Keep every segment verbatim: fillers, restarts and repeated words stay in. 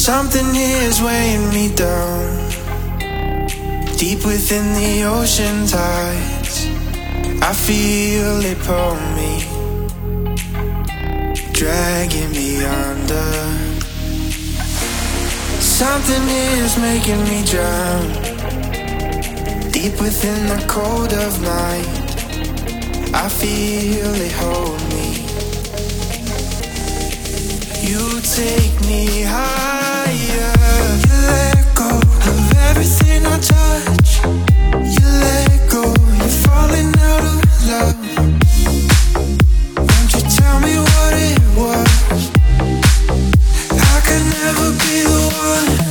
Something is weighing me down, deep within the ocean tides. I feel it pull me, dragging me under. Something is making me drown, deep within the cold of night. I feel it hold me. You take me higher. You let go of everything I touch. You let go, you're falling out of love. Won't you tell me what it was? I could never be the one.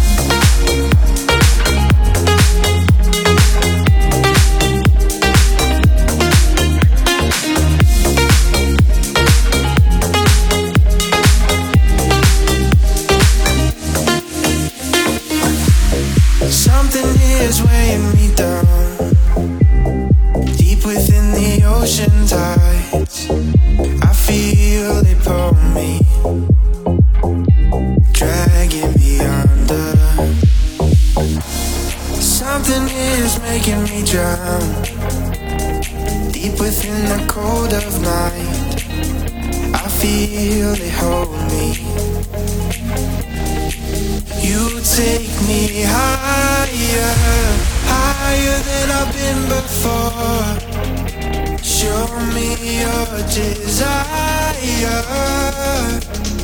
Something is weighing me down, deep within the ocean tides. I feel it pull me, dragging me under. Something is making me drown, deep within the cold of night. I feel it hold me. You take me higher, higher than I've been before. Show me your desire.